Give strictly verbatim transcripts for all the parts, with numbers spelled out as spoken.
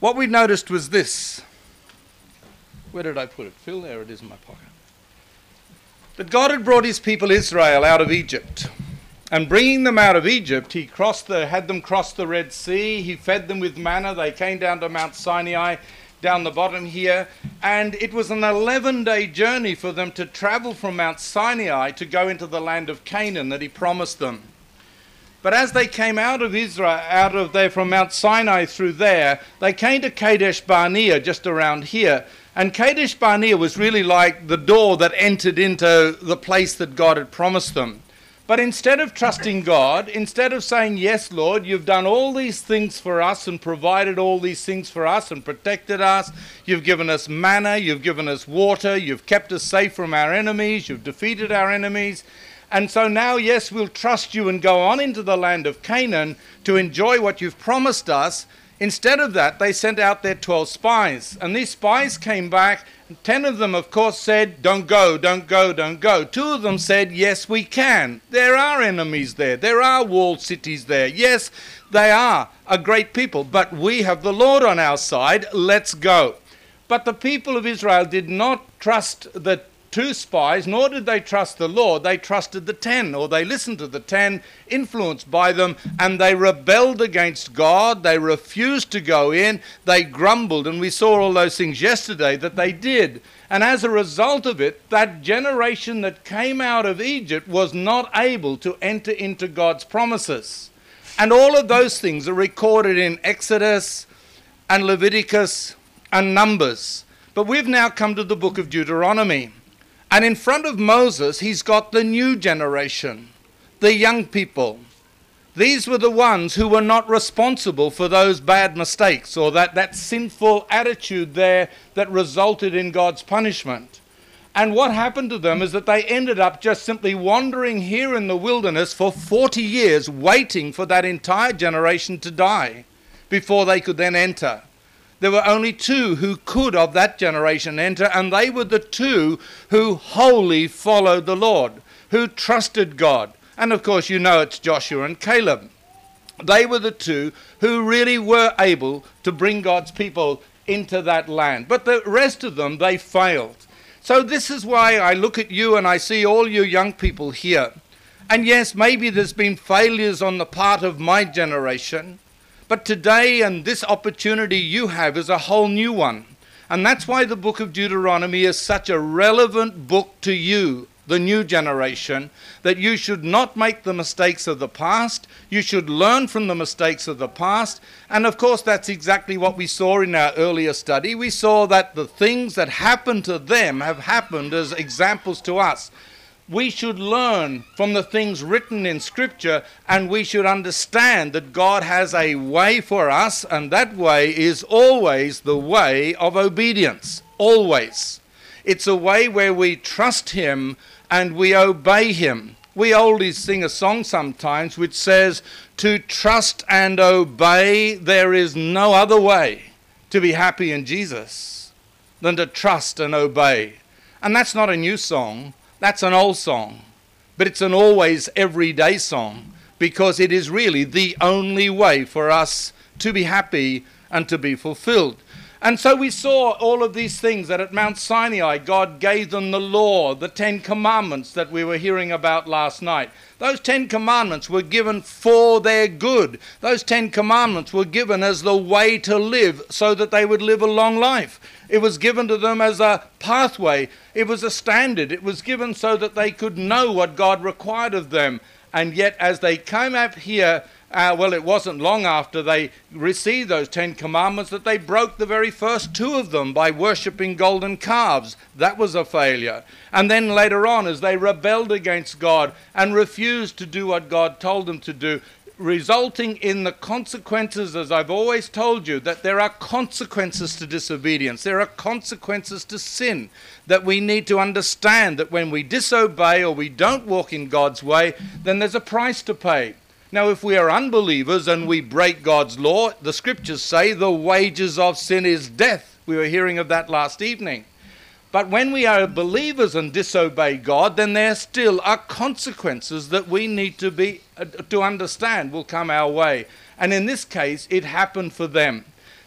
What we noticed was this. Where did I put it? Phil, there it is in my pocket. That God had brought his people Israel out of Egypt. And bringing them out of Egypt, he crossed the, had them cross the Red Sea. He fed them with manna. They came down to Mount Sinai, down the bottom here. And it was an eleven-day journey for them to travel from Mount Sinai to go into the land of Canaan that he promised them. But as they came out of Israel, out of there from Mount Sinai through there, they came to Kadesh Barnea, just around here. And Kadesh Barnea was really like the door that entered into the place that God had promised them. But instead of trusting God, instead of saying, yes, Lord, you've done all these things for us and provided all these things for us and protected us, you've given us manna, you've given us water, you've kept us safe from our enemies, you've defeated our enemies. And so now, yes, we'll trust you and go on into the land of Canaan to enjoy what you've promised us. Instead of that, they sent out their twelve spies. And these spies came back. And ten of them, of course, said, don't go, don't go, don't go. Two of them said, yes, we can. There are enemies there. There are walled cities there. Yes, they are a great people. But we have the Lord on our side. Let's go. But the people of Israel did not trust the two spies, nor did they trust the Lord. They trusted the ten, or they listened to the ten, influenced by them, and they rebelled against God. They refused to go in. They grumbled, and we saw all those things yesterday that they did. And as a result of it, that generation that came out of Egypt was not able to enter into God's promises. And all of those things are recorded in Exodus and Leviticus and Numbers. But we've now come to the book of Deuteronomy. And in front of Moses, he's got the new generation, the young people. These were the ones who were not responsible for those bad mistakes or that, that sinful attitude there that resulted in God's punishment. And what happened to them is that they ended up just simply wandering here in the wilderness for forty years, waiting for that entire generation to die before they could then enter. There were only two who could of that generation enter, and they were the two who wholly followed the Lord, who trusted God. And of course, you know it's Joshua and Caleb. They were the two who really were able to bring God's people into that land. But the rest of them, they failed. So this is why I look at you and I see all you young people here. And yes, maybe there's been failures on the part of my generation. But today and this opportunity you have is a whole new one. And that's why the book of Deuteronomy is such a relevant book to you, the new generation, that you should not make the mistakes of the past. You should learn from the mistakes of the past. And of course, that's exactly what we saw in our earlier study. We saw that the things that happened to them have happened as examples to us. We should learn from the things written in Scripture, and we should understand that God has a way for us, and that way is always the way of obedience. Always. It's a way where we trust Him and we obey Him. We oldies sing a song sometimes which says, to trust and obey, there is no other way to be happy in Jesus than to trust and obey. And that's not a new song. That's an old song, but it's an always everyday song because it is really the only way for us to be happy and to be fulfilled. And so we saw all of these things that at Mount Sinai, God gave them the law, the Ten Commandments that we were hearing about last night. Those Ten Commandments were given for their good. Those Ten Commandments were given as the way to live so that they would live a long life. It was given to them as a pathway. It was a standard. It was given so that they could know what God required of them. And yet as they came up here, Uh, well, it wasn't long after they received those Ten Commandments that they broke the very first two of them by worshipping golden calves. That was a failure. And then later on, as they rebelled against God and refused to do what God told them to do, resulting in the consequences, as I've always told you, that there are consequences to disobedience. There are consequences to sin that we need to understand, that when we disobey or we don't walk in God's way, then there's a price to pay. Now, if we are unbelievers and we break God's law, the scriptures say the wages of sin is death. We were hearing of that last evening. But when we are believers and disobey God, then there still are consequences that we need to be uh, to understand will come our way. And in this case, it happened for them.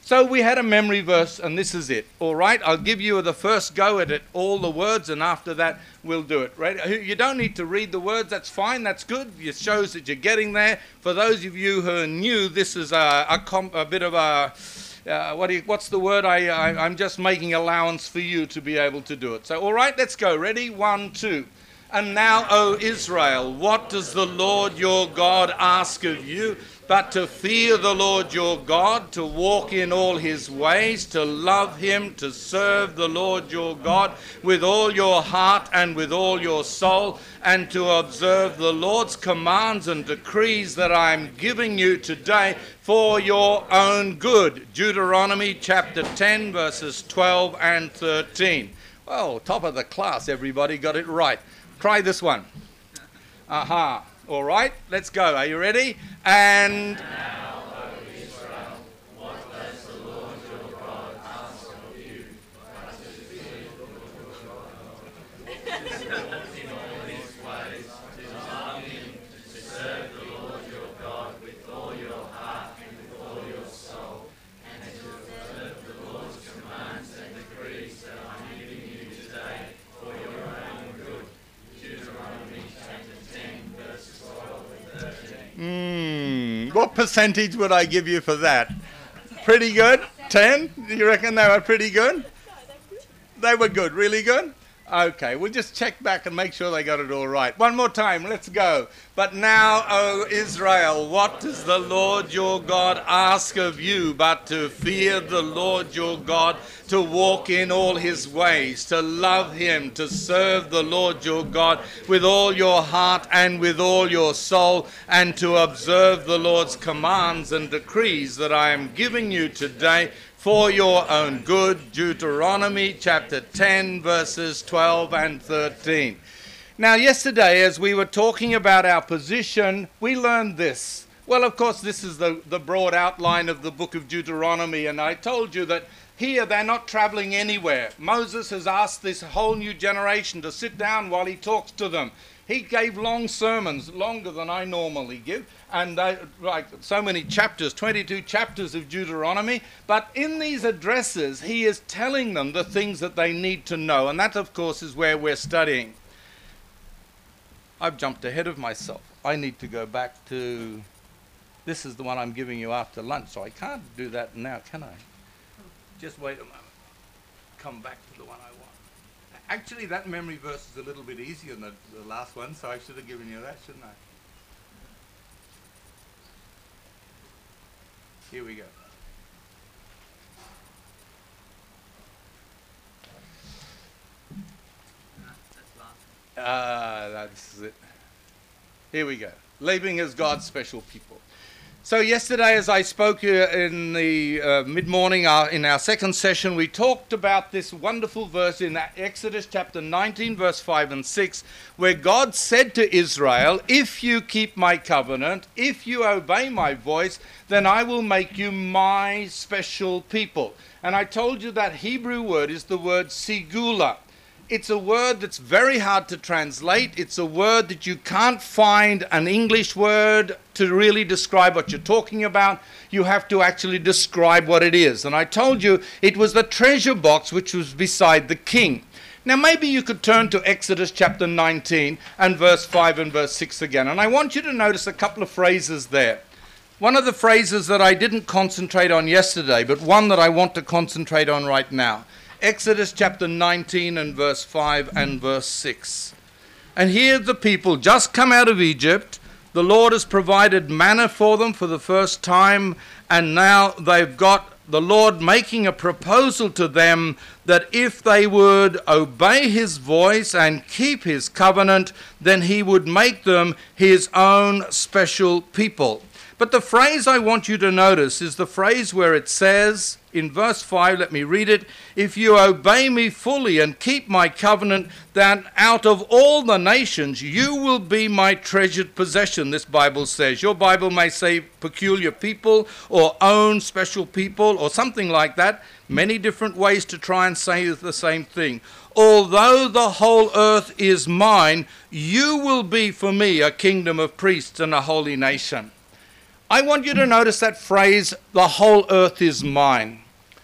So we had a memory verse, and this is it. All right, I'll give you the first go at it, all the words, and after that we'll do it. Right? You don't need to read the words. That's fine. That's good. It shows that you're getting there. For those of you who are new, this is a, a, comp, a bit of a uh, what do you, what's the word? I, I I'm just making allowance for you to be able to do it. So all right, let's go. Ready? One, two. And now, O Israel, what does the Lord your God ask of you? But to fear the Lord your God, to walk in all his ways, to love him, to serve the Lord your God with all your heart and with all your soul, and to observe the Lord's commands and decrees that I am giving you today for your own good. Deuteronomy chapter ten, verses twelve and thirteen. Well, top of the class, everybody got it right. Try this one. Aha. All right, let's go. Are you ready? And now, O Israel, what does the Lord your God ask of you? But to fear the Lord your God, to walk in all his ways, to love him, to serve the Lord your God with all your heart and with all your soul, and to observe the Lord's commands and decrees that I'm giving you today for your own good. Deuteronomy chapter ten, verses twelve and thirteen. Mm, what percentage would I give you for that? Pretty good? ten? Do you reckon they were pretty good? They were good, really good? Okay, we'll just check back and make sure they got it all right. One more time, let's go. But now, O Israel, what does the Lord your God ask of you but to fear the Lord your God, to walk in all his ways, to love him, to serve the Lord your God with all your heart and with all your soul, and to observe the Lord's commands and decrees that I am giving you today for your own good. Deuteronomy chapter ten, verses twelve and thirteen. Now, yesterday, as we were talking about our position, we learned this. Well, of course, this is the, the broad outline of the book of Deuteronomy, and I told you that here they're not traveling anywhere. Moses has asked this whole new generation to sit down while he talks to them. He gave long sermons, longer than I normally give, and they, like so many chapters, twenty-two chapters of Deuteronomy. But in these addresses, he is telling them the things that they need to know, and that, of course, is where we're studying. I've jumped ahead of myself. I need to go back to, this is the one I'm giving you after lunch, so I can't do that now, can I? Just wait a moment. Come back to the one I want. Actually, that memory verse is a little bit easier than the, the last one, so I should have given you that, shouldn't I? Here we go. Ah, that's it. Here we go. Labeling as God's special people. So yesterday, as I spoke uh, in the uh, mid-morning, uh, in our second session, we talked about this wonderful verse in Exodus chapter nineteen, verse five and six, where God said to Israel, if you keep my covenant, if you obey my voice, then I will make you my special people. And I told you that Hebrew word is the word segula. It's a word that's very hard to translate. It's a word that you can't find an English word to really describe what you're talking about. You have to actually describe what it is. And I told you it was the treasure box which was beside the king. Now maybe you could turn to Exodus chapter nineteen and verse five and verse six again. And I want you to notice a couple of phrases there. One of the phrases that I didn't concentrate on yesterday, but one that I want to concentrate on right now. Exodus chapter nineteen and verse five and verse six. And here the people just come out of Egypt. The Lord has provided manna for them for the first time, and now they've got the Lord making a proposal to them that if they would obey his voice and keep his covenant, then he would make them his own special people. But the phrase I want you to notice is the phrase where it says, in verse five, let me read it, if you obey me fully and keep my covenant, then out of all the nations you will be my treasured possession, this Bible says. Your Bible may say peculiar people or own special people or something like that. Many different ways to try and say the same thing. Although the whole earth is mine, you will be for me a kingdom of priests and a holy nation. I want you to notice that phrase, the whole earth is mine.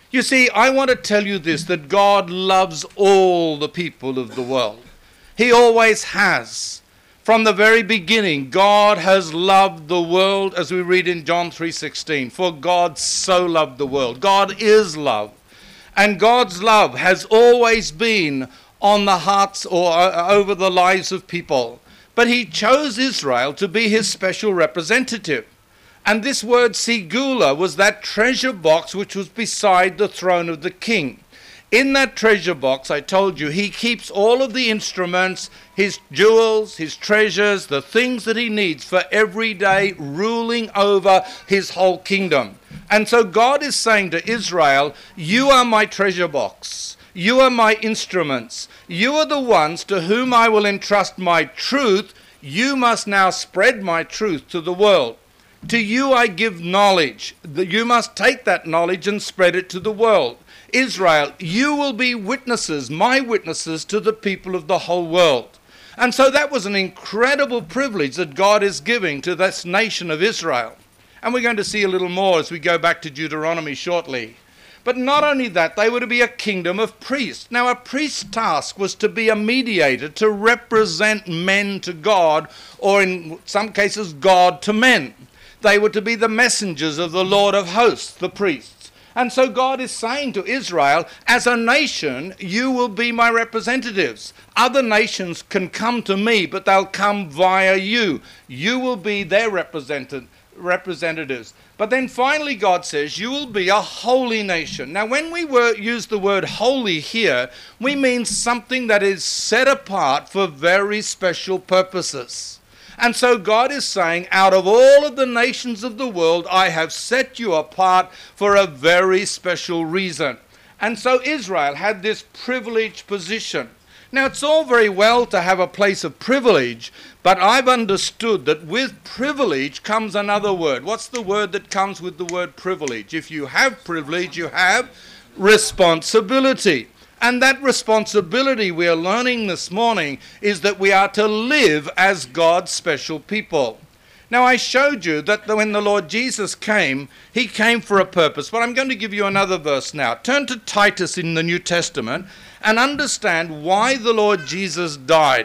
You see, I want to tell you this, that God loves all the people of the world. He always has. From the very beginning, God has loved the world, as we read in John three sixteen. For God so loved the world. God is love. And God's love has always been on the hearts or over the lives of people. But he chose Israel to be his special representative. And this word segula was that treasure box which was beside the throne of the king. In that treasure box, I told you, he keeps all of the instruments, his jewels, his treasures, the things that he needs for every day ruling over his whole kingdom. And so God is saying to Israel, you are my treasure box. You are my instruments. You are the ones to whom I will entrust my truth. You must now spread my truth to the world. To you I give knowledge. You must take that knowledge and spread it to the world. Israel, you will be witnesses, my witnesses to the people of the whole world. And so that was an incredible privilege that God is giving to this nation of Israel. And we're going to see a little more as we go back to Deuteronomy shortly. But not only that, they were to be a kingdom of priests. Now, a priest's task was to be a mediator, to represent men to God, or in some cases, God to men. They were to be the messengers of the Lord of hosts, the priests. And so God is saying to Israel, as a nation, you will be my representatives. Other nations can come to me, but they'll come via you. You will be their represented, representatives. But then finally God says, you will be a holy nation. Now when we were, use the word holy here, we mean something that is set apart for very special purposes. And so God is saying, out of all of the nations of the world, I have set you apart for a very special reason. And so Israel had this privileged position. Now, it's all very well to have a place of privilege, but I've understood that with privilege comes another word. What's the word that comes with the word privilege? If you have privilege, you have responsibility. And that responsibility we are learning this morning is that we are to live as God's special people. Now, I showed you that when the Lord Jesus came, he came for a purpose. But I'm going to give you another verse now. Turn to Titus in the New Testament and understand why the Lord Jesus died.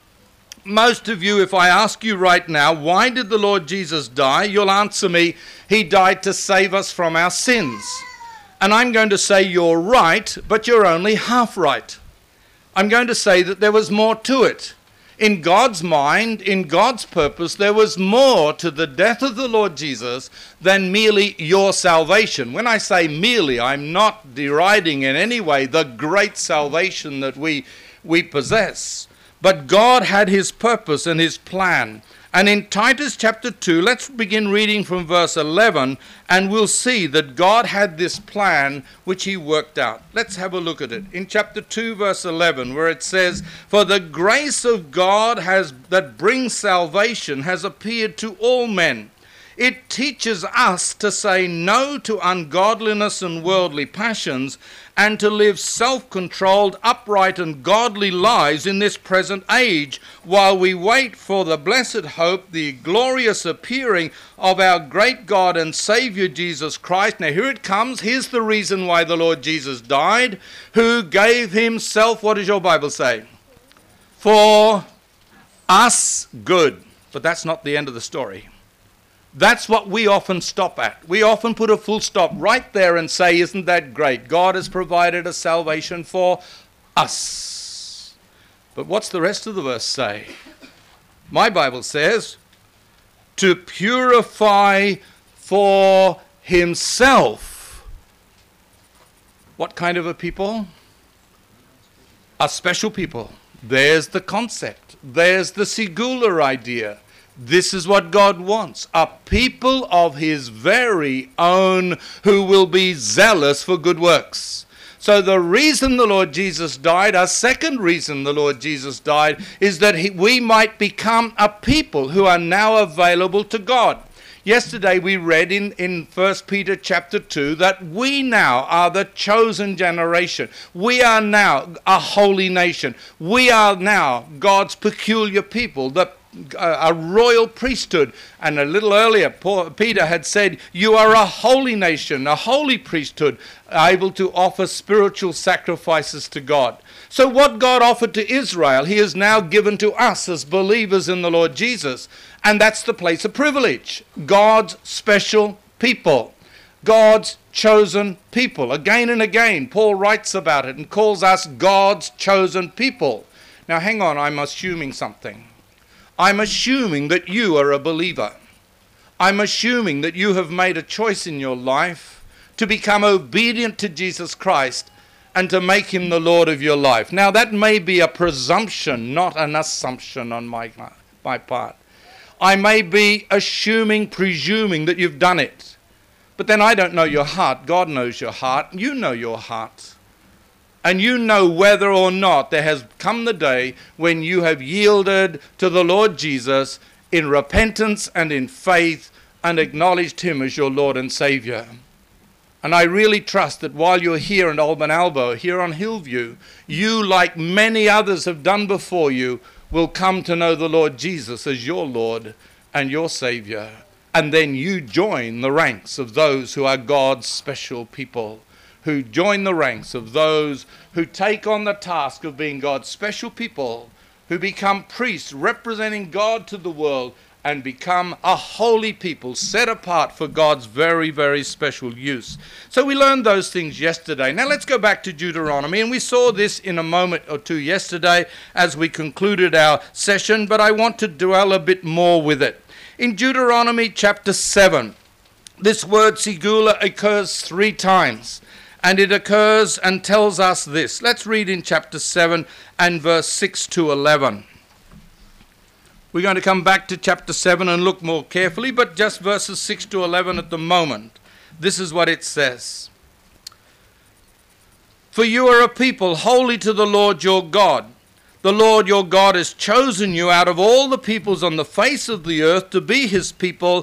Most of you, if I ask you right now, why did the Lord Jesus die? You'll answer me, he died to save us from our sins. And I'm going to say you're right, but you're only half right. I'm going to say that there was more to it. In God's mind, in God's purpose, there was more to the death of the Lord Jesus than merely your salvation. When I say merely, I'm not deriding in any way the great salvation that we, we possess. But God had his purpose and his plan. And in Titus chapter two, let's begin reading from verse eleven, and we'll see that God had this plan which he worked out. Let's have a look at it. In chapter two, verse eleven, where it says, for the grace of God has that brings salvation has appeared to all men. It teaches us to say no to ungodliness and worldly passions, and to live self-controlled, upright, and godly lives in this present age, while we wait for the blessed hope, the glorious appearing of our great God and Savior Jesus Christ. Now here it comes. Here's the reason why the Lord Jesus died, who gave himself, what does your Bible say? For us good. But that's not the end of the story. That's what we often stop at. We often put a full stop right there and say, isn't that great? God has provided a salvation for us. But what's the rest of the verse say? My Bible says, to purify for himself. What kind of a people? A special people. There's the concept. There's the segula idea. This is what God wants, a people of his very own who will be zealous for good works. So the reason the Lord Jesus died, our second reason the Lord Jesus died, is that he, we might become a people who are now available to God. Yesterday we read in, in First Peter chapter two that we now are the chosen generation. We are now a holy nation. We are now God's peculiar people, the a royal priesthood. And a little earlier, Paul, Peter had said, you are a holy nation, a holy priesthood, able to offer spiritual sacrifices to God. So what God offered to Israel, he has now given to us as believers in the Lord Jesus. And that's the place of privilege. God's special people. God's chosen people. Again and again, Paul writes about it and calls us God's chosen people. Now hang on, I'm assuming something. I'm assuming that you are a believer. I'm assuming that you have made a choice in your life to become obedient to Jesus Christ and to make him the Lord of your life. Now that may be a presumption, not an assumption on my, my part. I may be assuming, presuming that you've done it. But then I don't know your heart. God knows your heart. You know your heart. And you know whether or not there has come the day when you have yielded to the Lord Jesus in repentance and in faith and acknowledged him as your Lord and Savior. And I really trust that while you're here in Old Man Albo, here on Hillview, you, like many others have done before you, will come to know the Lord Jesus as your Lord and your Savior. And then you join the ranks of those who are God's special people, who join the ranks of those who take on the task of being God's special people, who become priests representing God to the world and become a holy people set apart for God's very, very special use. So we learned those things yesterday. Now let's go back to Deuteronomy, and we saw this in a moment or two yesterday as we concluded our session, but I want to dwell a bit more with it. In Deuteronomy chapter seven, this word segula occurs three times, and it occurs and tells us this. Let's read in chapter seven and verse six to eleven. We're going to come back to chapter seven and look more carefully, but just verses six to eleven at the moment. This is what it says. For you are a people holy to the Lord your God. The Lord your God has chosen you out of all the peoples on the face of the earth to be his people,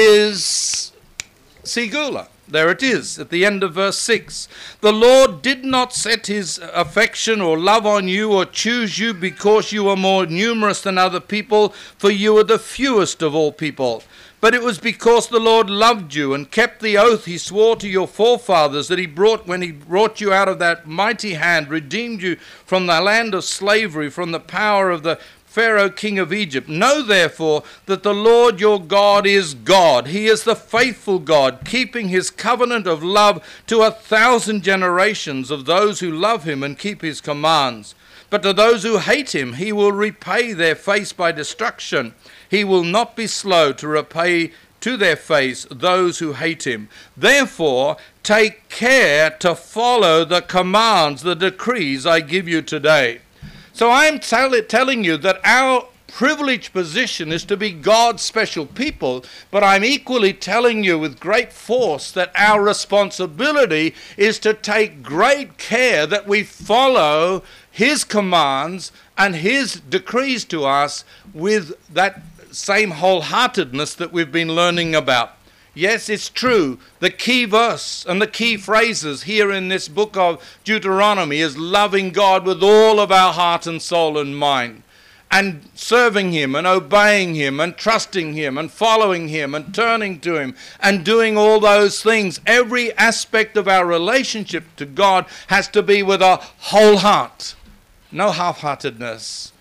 his segula. There it is at the end of verse six. The Lord did not set his affection or love on you or choose you because you are more numerous than other people, for you are the fewest of all people. But it was because the Lord loved you and kept the oath he swore to your forefathers that he brought when he brought you out of that mighty hand, redeemed you from the land of slavery, from the power of the Pharaoh, king of Egypt. Know therefore that the Lord your God is God. He is the faithful God, keeping his covenant of love to a thousand generations of those who love him and keep his commands. But to those who hate him, he will repay their face by destruction. He will not be slow to repay to their face those who hate him. Therefore, take care to follow the commands, the decrees I give you today. So I'm tell- telling you that our privileged position is to be God's special people, but I'm equally telling you with great force that our responsibility is to take great care that we follow his commands and his decrees to us with that same wholeheartedness that we've been learning about. Yes, it's true. The key verse and the key phrases here in this book of Deuteronomy is loving God with all of our heart and soul and mind, and serving him and obeying him and trusting him and following him and turning to him and doing all those things. Every aspect of our relationship to God has to be with a whole heart. No half-heartedness.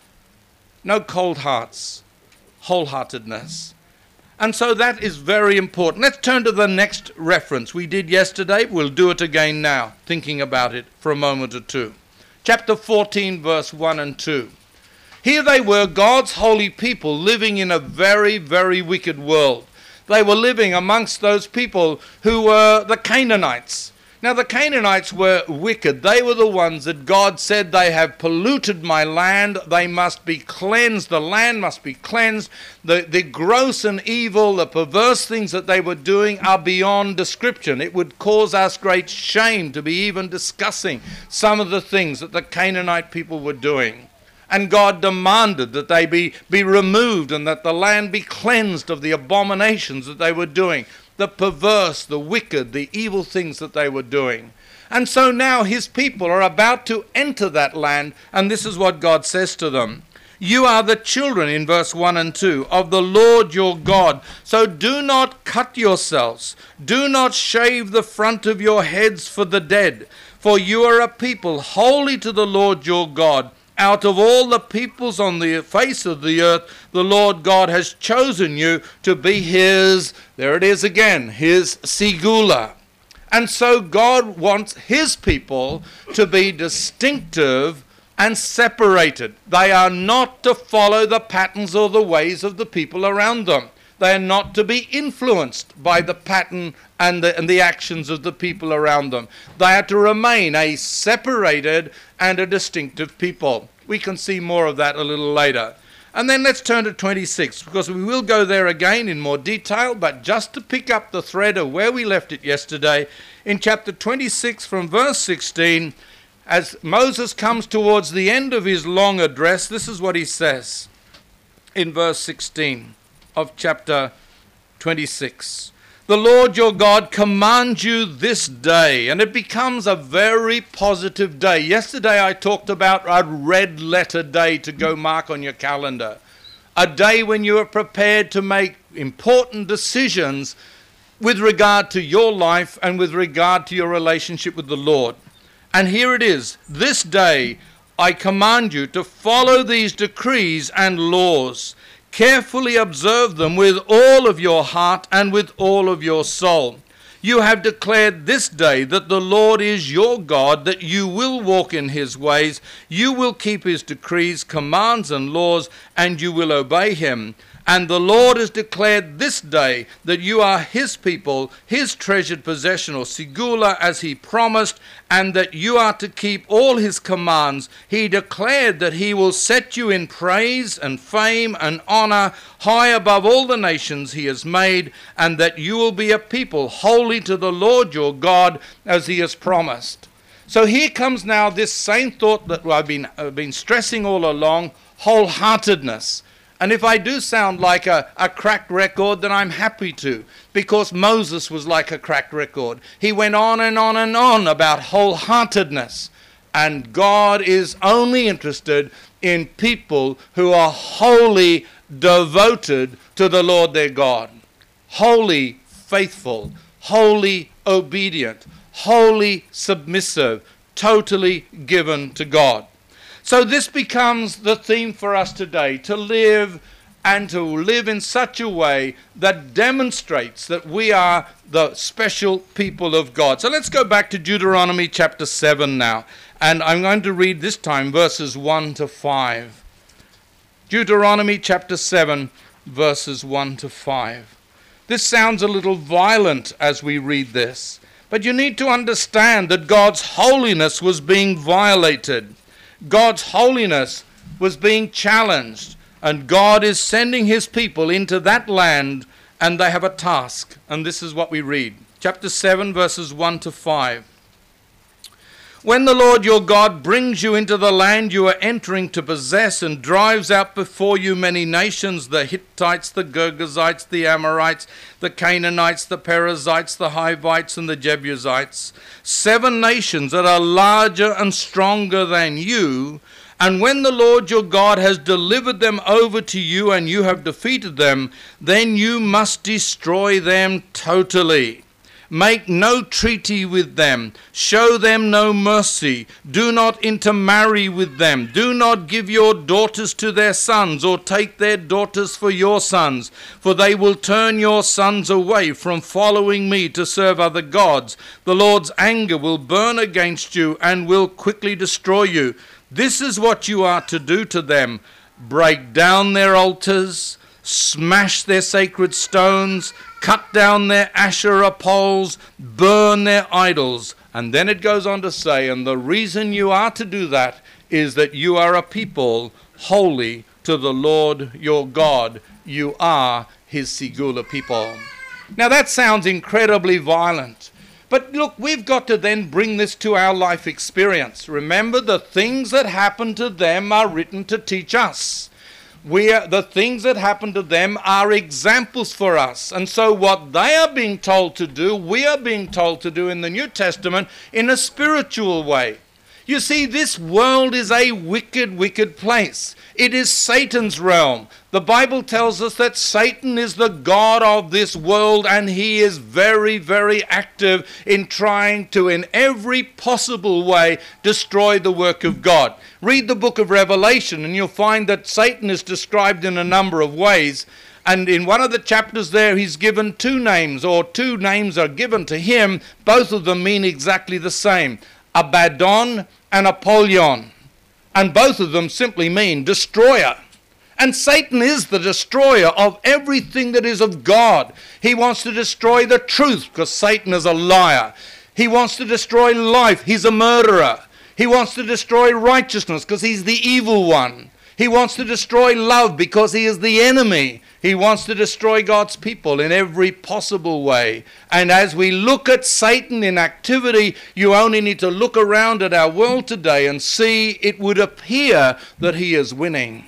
No cold hearts. Wholeheartedness. And so that is very important. Let's turn to the next reference. We did yesterday. We'll do it again now, thinking about it for a moment or two. Chapter fourteen, verse one and two. Here they were, God's holy people, living in a very, very wicked world. They were living amongst those people who were the Canaanites. Now the Canaanites were wicked. They were the ones that God said, they have polluted my land. They must be cleansed. The land must be cleansed. The, the gross and evil, the perverse things that they were doing are beyond description. It would cause us great shame to be even discussing some of the things that the Canaanite people were doing. And God demanded that they be, be removed and that the land be cleansed of the abominations that they were doing. The perverse, the wicked, the evil things that they were doing. And so now his people are about to enter that land, and this is what God says to them. You are the children, in verse one and two, of the Lord your God. So do not cut yourselves. Do not shave the front of your heads for the dead. For you are a people holy to the Lord your God. Out of all the peoples on the face of the earth, the Lord God has chosen you to be his, there it is again, his segula. And so God wants his people to be distinctive and separated. They are not to follow the patterns or the ways of the people around them. They are not to be influenced by the pattern and the, and the actions of the people around them. They are to remain a separated and a distinctive people. We can see more of that a little later. And then let's turn to twenty-six, because we will go there again in more detail, but just to pick up the thread of where we left it yesterday, in chapter twenty-six from verse sixteen, as Moses comes towards the end of his long address, this is what he says in verse sixteen of chapter twenty-six. The Lord your God commands you this day, and it becomes a very positive day. Yesterday I talked about a red letter day to go mark on your calendar, a day when you are prepared to make important decisions with regard to your life and with regard to your relationship with the Lord. And here it is, this day I command you to follow these decrees and laws. Carefully observe them with all of your heart and with all of your soul. You have declared this day that the Lord is your God, that you will walk in his ways, you will keep his decrees, commands, and laws, and you will obey him. And the Lord has declared this day that you are his people, his treasured possession, or segula, as he promised, and that you are to keep all his commands. He declared that he will set you in praise and fame and honor high above all the nations he has made, and that you will be a people holy to the Lord your God, as he has promised. So here comes now this same thought that I've been, uh, been stressing all along, wholeheartedness. And if I do sound like a, a cracked record, then I'm happy to, because Moses was like a cracked record. He went on and on and on about wholeheartedness. And God is only interested in people who are wholly devoted to the Lord their God. Wholly faithful, wholly obedient, wholly submissive, totally given to God. So this becomes the theme for us today, to live and to live in such a way that demonstrates that we are the special people of God. So let's go back to Deuteronomy chapter seven now, and I'm going to read this time verses one to five. Deuteronomy chapter seven, verses one to five. This sounds a little violent as we read this, but you need to understand that God's holiness was being violated. God's holiness was being challenged, and God is sending his people into that land, and they have a task. And this is what we read. Chapter seven, verses one to five. When the Lord your God brings you into the land you are entering to possess, and drives out before you many nations, the Hittites, the Girgashites, the Amorites, the Canaanites, the Perizzites, the Hivites, and the Jebusites, seven nations that are larger and stronger than you, and when the Lord your God has delivered them over to you and you have defeated them, then you must destroy them totally. Make no treaty with them. Show them no mercy. Do not intermarry with them. Do not give your daughters to their sons, or take their daughters for your sons, for they will turn your sons away from following me to serve other gods. The Lord's anger will burn against you and will quickly destroy you. This is what you are to do to them. Break down their altars, smash their sacred stones, cut down their Asherah poles, burn their idols. And then it goes on to say, and the reason you are to do that is that you are a people holy to the Lord your God. You are his segula people. Now that sounds incredibly violent. But look, we've got to then bring this to our life experience. Remember, the things that happen to them are written to teach us. We are, the things that happen to them are examples for us. And so what they are being told to do, we are being told to do in the New Testament in a spiritual way. You see, this world is a wicked, wicked place. It is Satan's realm. The Bible tells us that Satan is the god of this world, and he is very, very active in trying to, in every possible way, destroy the work of God. Read the book of Revelation, and you'll find that Satan is described in a number of ways. And in one of the chapters there, he's given two names, or two names are given to him. Both of them mean exactly the same, Abaddon and Apollyon. And both of them simply mean destroyer. And Satan is the destroyer of everything that is of God. He wants to destroy the truth because Satan is a liar. He wants to destroy life. He's a murderer. He wants to destroy righteousness because he's the evil one. He wants to destroy love because he is the enemy. He wants to destroy God's people in every possible way. And as we look at Satan in activity, you only need to look around at our world today and see it would appear that he is winning.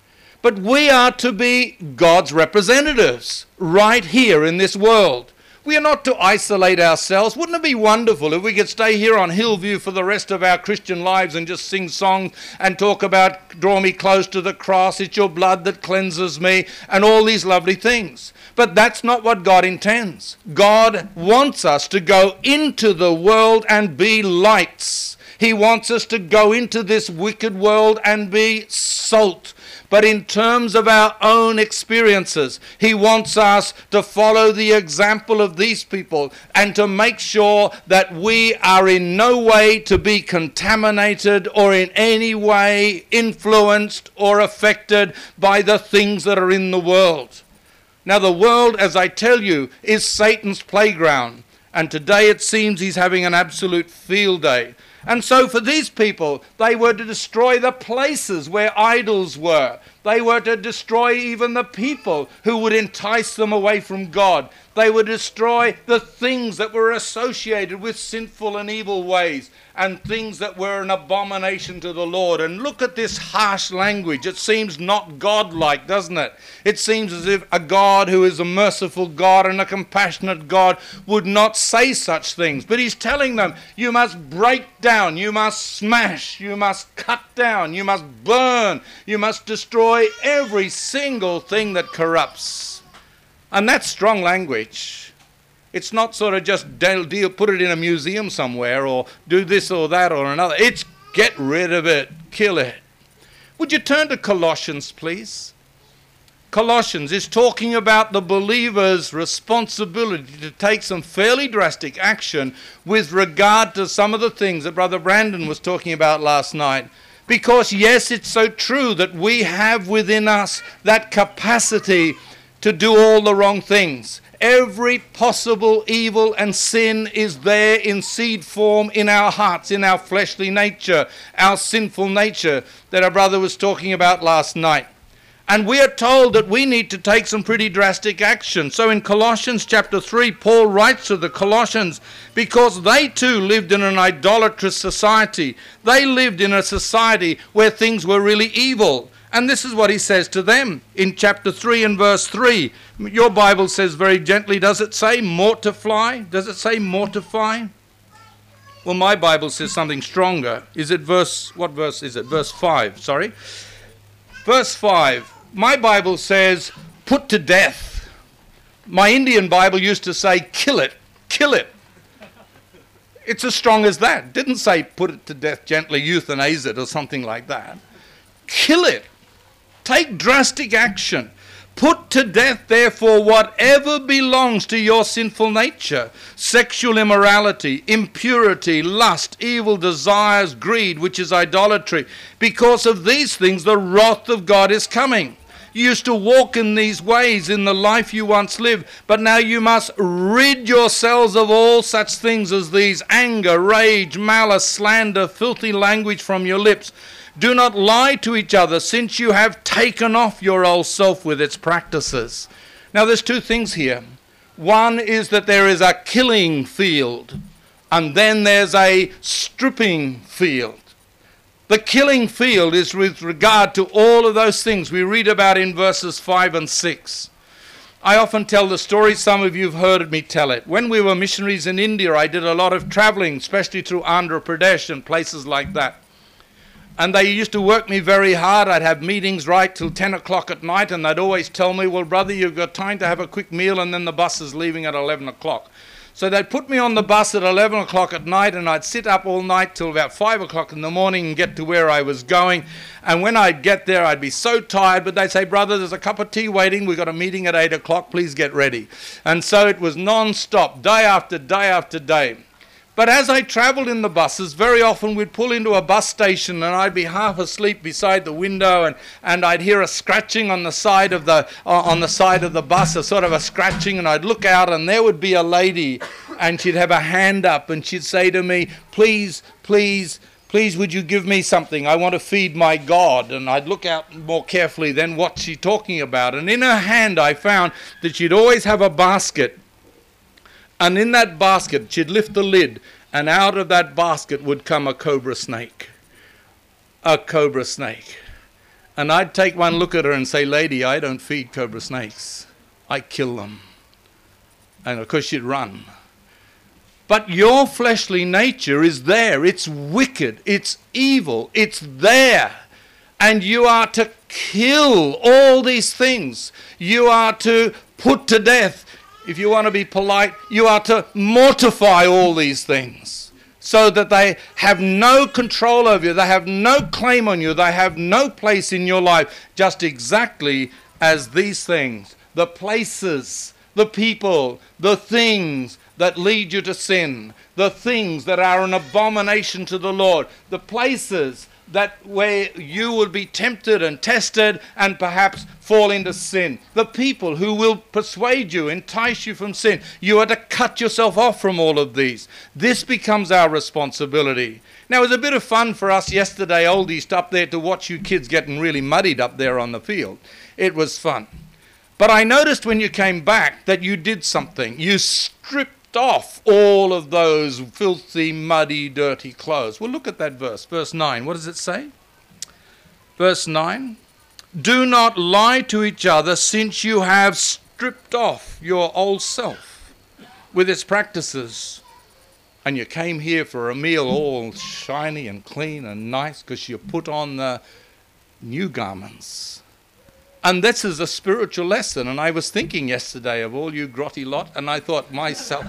But we are to be God's representatives right here in this world. We are not to isolate ourselves. Wouldn't it be wonderful if we could stay here on Hillview for the rest of our Christian lives and just sing songs and talk about draw me close to the cross, it's your blood that cleanses me, and all these lovely things. But that's not what God intends. God wants us to go into the world and be lights. He wants us to go into this wicked world and be salt. But in terms of our own experiences, he wants us to follow the example of these people and to make sure that we are in no way to be contaminated or in any way influenced or affected by the things that are in the world. Now, the world, as I tell you, is Satan's playground. And today it seems he's having an absolute field day. And so for these people, they were to destroy the places where idols were. They were to destroy even the people who would entice them away from God. They would destroy the things that were associated with sinful and evil ways and things that were an abomination to the Lord. And look at this harsh language. It seems not God-like, doesn't it? It seems as if a God who is a merciful God and a compassionate God would not say such things. But he's telling them, you must break down, you must smash, you must cut down, you must burn, you must destroy every single thing that corrupts. And that's strong language. It's not sort of just deal, deal, put it in a museum somewhere or do this or that or another. It's get rid of it, kill it. Would you turn to Colossians, please? Colossians is talking about the believer's responsibility to take some fairly drastic action with regard to some of the things that Brother Brandon was talking about last night. Because, yes, it's so true that we have within us that capacity to do all the wrong things. Every possible evil and sin is there in seed form in our hearts, in our fleshly nature, our sinful nature that our brother was talking about last night. And we are told that we need to take some pretty drastic action. So in Colossians chapter three, Paul writes to the Colossians, because they too lived in an idolatrous society. They lived in a society where things were really evil. And this is what he says to them in chapter three and verse three. Your Bible says very gently, does it say mortify? Does it say mortify? Well, my Bible says something stronger. Is it verse, what verse is it? Verse five, sorry. Verse five. My Bible says put to death. My Indian Bible used to say kill it, kill it. It's as strong as that. It didn't say put it to death gently, euthanize it or something like that. Kill it. Take drastic action. Put to death, therefore, whatever belongs to your sinful nature. Sexual immorality, impurity, lust, evil desires, greed, which is idolatry. Because of these things, the wrath of God is coming. You used to walk in these ways in the life you once lived, but now you must rid yourselves of all such things as these: anger, rage, malice, slander, filthy language from your lips. Do not lie to each other, since you have taken off your old self with its practices. Now there's two things here. One is that there is a killing field, and then there's a stripping field. The killing field is with regard to all of those things we read about in verses five and six. I often tell the story, some of you have heard me tell it. When we were missionaries in India, I did a lot of traveling, especially through Andhra Pradesh and places like that. And they used to work me very hard. I'd have meetings right till ten o'clock at night, and they'd always tell me, well, brother, you've got time to have a quick meal, and then the bus is leaving at eleven o'clock. So they'd put me on the bus at eleven o'clock at night, and I'd sit up all night till about five o'clock in the morning and get to where I was going. And when I'd get there, I'd be so tired, but they'd say, brother, there's a cup of tea waiting. We've got a meeting at eight o'clock. Please get ready. And so it was non-stop, day after day after day. But as I travelled in the buses, very often we'd pull into a bus station and I'd be half asleep beside the window, and, and I'd hear a scratching on the side of the uh, on the side of the bus, a sort of a scratching, and I'd look out and there would be a lady, and she'd have a hand up and she'd say to me, please, please, please would you give me something? I want to feed my God. And I'd look out more carefully then what's she talking about. And in her hand I found that she'd always have a basket. And in that basket, she'd lift the lid, and out of that basket would come a cobra snake. A cobra snake. And I'd take one look at her and say, lady, I don't feed cobra snakes. I kill them. And of course she'd run. But your fleshly nature is there. It's wicked. It's evil. It's there. And you are to kill all these things. You are to put to death. If you want to be polite, you are to mortify all these things so that they have no control over you. They have no claim on you. They have no place in your life, just exactly as these things, the places, the people, the things that lead you to sin, the things that are an abomination to the Lord, the places that where you will be tempted and tested and perhaps fall into sin. The people who will persuade you, entice you from sin. You are to cut yourself off from all of these. This becomes our responsibility. Now, it was a bit of fun for us yesterday, oldies, up there to watch you kids getting really muddied up there on the field. It was fun. But I noticed when you came back that you did something. You stripped off all of those filthy, muddy, dirty clothes. Well, look at that verse, verse nine. What does it say? Verse nine. Do not lie to each other, since you have stripped off your old self with its practices. And you came here for a meal all shiny and clean and nice because you put on the new garments. And this is a spiritual lesson. And I was thinking yesterday of all you grotty lot, and I thought myself,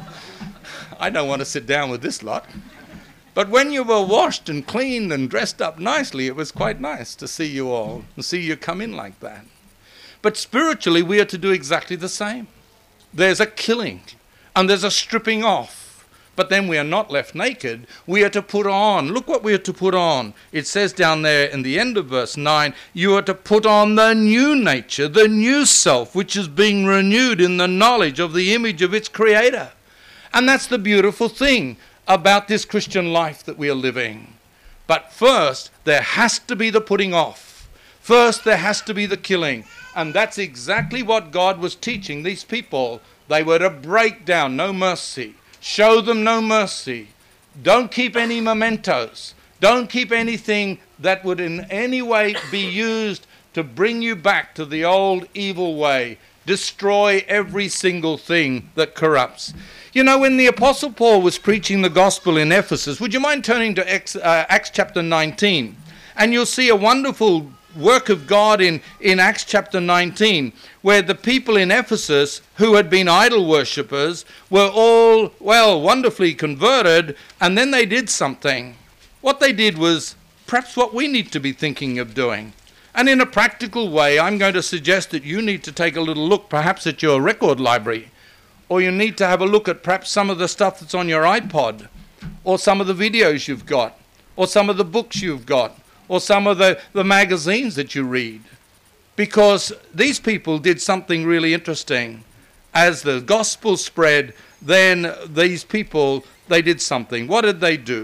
I don't want to sit down with this lot. But when you were washed and cleaned and dressed up nicely, it was quite nice to see you all and see you come in like that. But spiritually, we are to do exactly the same. There's a killing and there's a stripping off. But then we are not left naked. We are to put on. Look what we are to put on. It says down there in the end of verse nine, you are to put on the new nature, the new self, which is being renewed in the knowledge of the image of its creator. And that's the beautiful thing about this Christian life that we are living. But first, there has to be the putting off. First, there has to be the killing. And that's exactly what God was teaching these people. They were to break down, no mercy. Show them no mercy. Don't keep any mementos. Don't keep anything that would in any way be used to bring you back to the old evil way. Destroy every single thing that corrupts. You know, when the Apostle Paul was preaching the gospel in Ephesus, would you mind turning to Acts, uh, Acts chapter nineteen? And you'll see a wonderful work of God in, in Acts chapter nineteen, where the people in Ephesus who had been idol worshippers were all, well, wonderfully converted, and then they did something. What they did was perhaps what we need to be thinking of doing. And in a practical way, I'm going to suggest that you need to take a little look perhaps at your record library, or you need to have a look at perhaps some of the stuff that's on your iPod, or some of the videos you've got, or some of the books you've got, or some of the, the magazines that you read. Because these people did something really interesting. As the gospel spread, then these people, they did something. What did they do?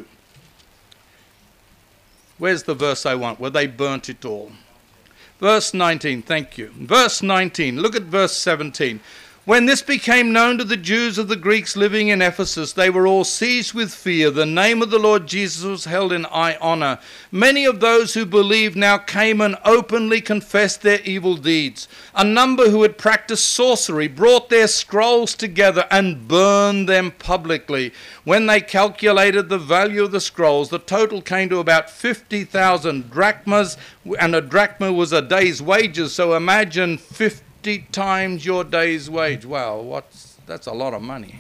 Where's the verse I want? Where they burnt it all. Verse nineteen, thank you. Verse nineteen, look at verse seventeen. When this became known to the Jews of the Greeks living in Ephesus, they were all seized with fear. The name of the Lord Jesus was held in high honor. Many of those who believed now came and openly confessed their evil deeds. A number who had practiced sorcery brought their scrolls together and burned them publicly. When they calculated the value of the scrolls, the total came to about fifty thousand drachmas, and a drachma was a day's wages, so imagine fifty times your day's wage. Wow, what's that's a lot of money.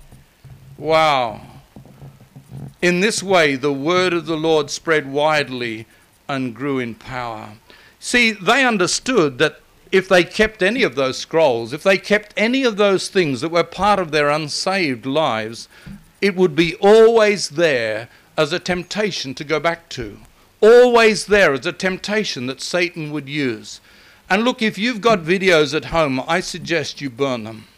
Wow. In this way, the word of the Lord spread widely and grew in power. See, they understood that if they kept any of those scrolls, if they kept any of those things that were part of their unsaved lives, it would be always there as a temptation to go back to. Always there as a temptation that Satan would use. And look, if you've got videos at home, I suggest you burn them.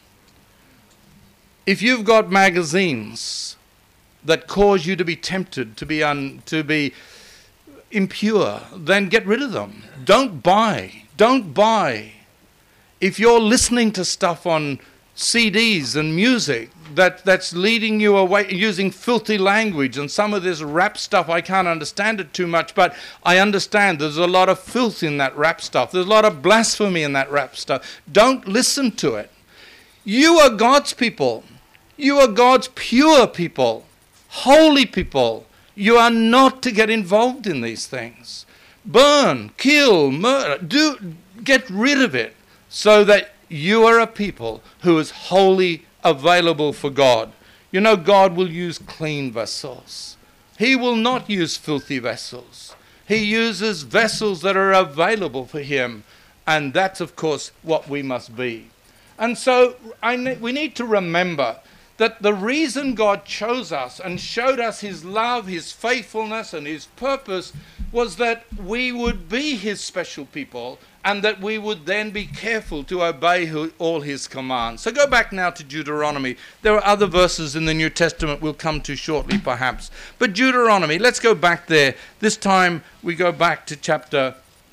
If you've got magazines that cause you to be tempted, to be un, to be impure, then get rid of them. Don't buy. Don't buy. If you're listening to stuff on C Ds and music that, that's leading you away, using filthy language and some of this rap stuff, I can't understand it too much, but I understand there's a lot of filth in that rap stuff. There's a lot of blasphemy in that rap stuff. Don't listen to it. You are God's people. You are God's pure people, holy people. You are not to get involved in these things. Burn, kill, murder, do, get rid of it so that you are a people who is wholly available for God. You know, God will use clean vessels. He will not use filthy vessels. He uses vessels that are available for him. And that's, of course, what we must be. And so I ne- we need to remember that the reason God chose us and showed us his love, his faithfulness, and his purpose was that we would be his special people and that we would then be careful to obey who, all his commands. So go back now to Deuteronomy. There are other verses in the New Testament we'll come to shortly perhaps. But Deuteronomy, let's go back there. This time we go back to chapter,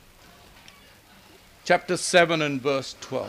chapter seven and verse twelve.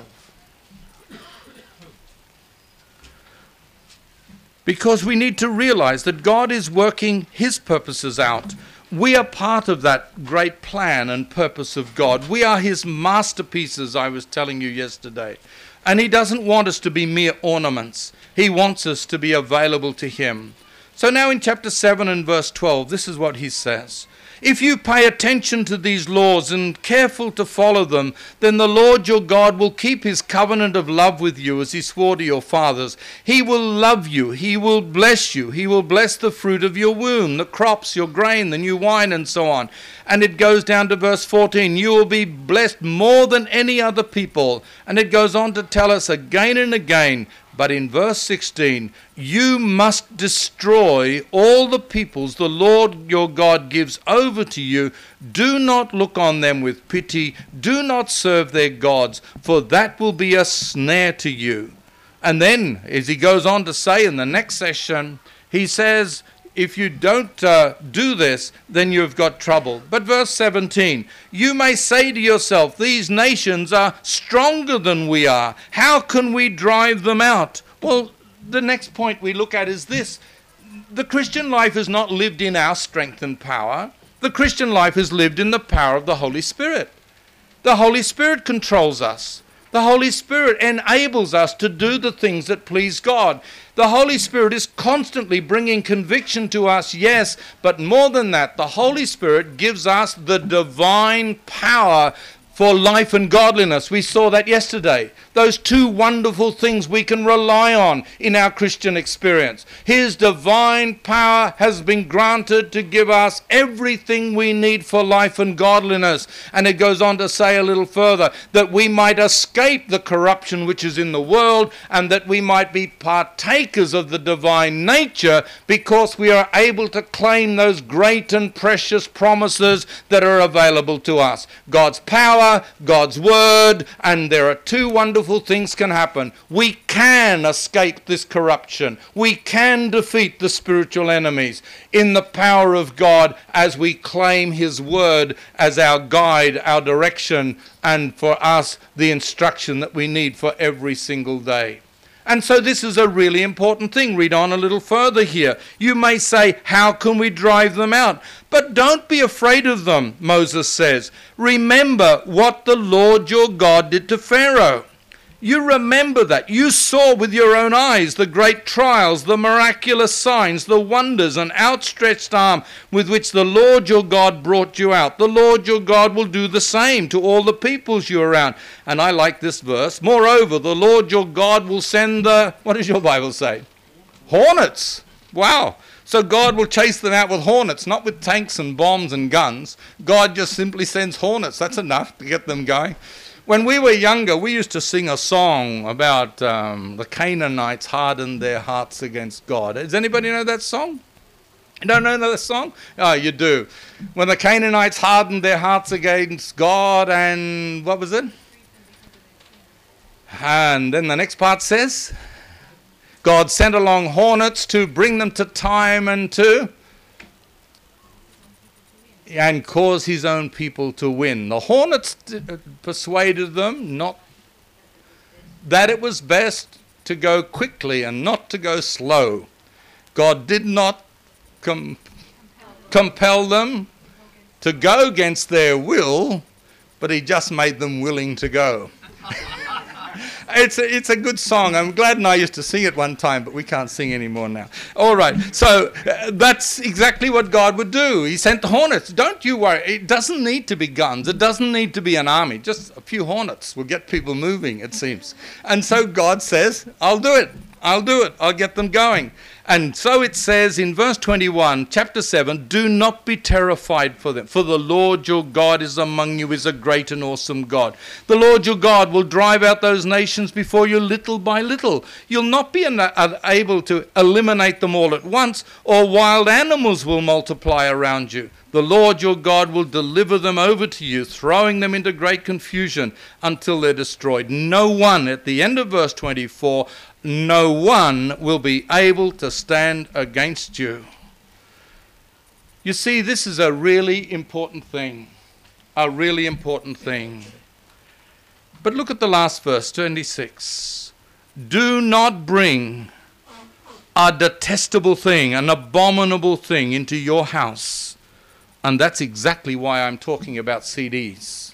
Because we need to realize that God is working his purposes out. We are part of that great plan and purpose of God. We are his masterpieces, I was telling you yesterday. And he doesn't want us to be mere ornaments. He wants us to be available to him. So now in chapter seven and verse twelve, this is what he says. If you pay attention to these laws and careful to follow them, then the Lord your God will keep his covenant of love with you as he swore to your fathers. He will love you. He will bless you. He will bless the fruit of your womb, the crops, your grain, the new wine, and so on. And it goes down to verse fourteen. You will be blessed more than any other people. And it goes on to tell us again and again, but in verse sixteen, you must destroy all the peoples the Lord your God gives over to you. Do not look on them with pity. Do not serve their gods, for that will be a snare to you. And then, as he goes on to say in the next session, he says, if you don't uh, do this, then you've got trouble. But verse seventeen, you may say to yourself, these nations are stronger than we are. How can we drive them out? Well, the next point we look at is this. The Christian life is not lived in our strength and power. The Christian life is lived in the power of the Holy Spirit. The Holy Spirit controls us. The Holy Spirit enables us to do the things that please God. The Holy Spirit is constantly bringing conviction to us, yes, but more than that, the Holy Spirit gives us the divine power for life and godliness. We saw that yesterday. Those two wonderful things we can rely on in our Christian experience. His divine power has been granted to give us everything we need for life and godliness. And it goes on to say a little further, that we might escape the corruption which is in the world, and that we might be partakers of the divine nature, because we are able to claim those great and precious promises that are available to us. God's power power, God's word, and there are two wonderful things can happen. We can escape this corruption. We can defeat the spiritual enemies in the power of God as we claim his word as our guide, our direction, and for us the instruction that we need for every single day. And so this is a really important thing. Read on a little further here. You may say, how can we drive them out? But don't be afraid of them, Moses says. Remember what the Lord your God did to Pharaoh. You remember that. You saw with your own eyes the great trials, the miraculous signs, the wonders, and outstretched arm with which the Lord your God brought you out. The Lord your God will do the same to all the peoples you're around. And I like this verse. Moreover, the Lord your God will send the, what does your Bible say? Hornets. Wow. So God will chase them out with hornets, not with tanks and bombs and guns. God just simply sends hornets. That's enough to get them going. When we were younger, we used to sing a song about um, the Canaanites hardened their hearts against God. Does anybody know that song? You don't know that song? Oh, you do. When the Canaanites hardened their hearts against God and what was it? And then the next part says, God sent along hornets to bring them to time and to... and cause his own people to win. The hornets persuaded them not that it was best to go quickly and not to go slow. God did not com- compel them to go against their will, but he just made them willing to go. It's a, it's a good song. I'm glad and I used to sing it one time, but we can't sing anymore now. All right, so uh, that's exactly what God would do. He sent the hornets. Don't you worry. It doesn't need to be guns. It doesn't need to be an army. Just a few hornets will get people moving, it seems. And so God says, I'll do it. I'll do it. I'll get them going. And so it says in verse twenty-one, chapter seven, do not be terrified for them, for the Lord your God is among you, is a great and awesome God. The Lord your God will drive out those nations before you little by little. You'll not be able to eliminate them all at once, or wild animals will multiply around you. The Lord your God will deliver them over to you, throwing them into great confusion until they're destroyed. No one, at the end of verse twenty-four, no one will be able to stand against you. You see, this is a really important thing. A really important thing. But look at the last verse, twenty-six. Do not bring a detestable thing, an abominable thing into your house. And that's exactly why I'm talking about C Ds,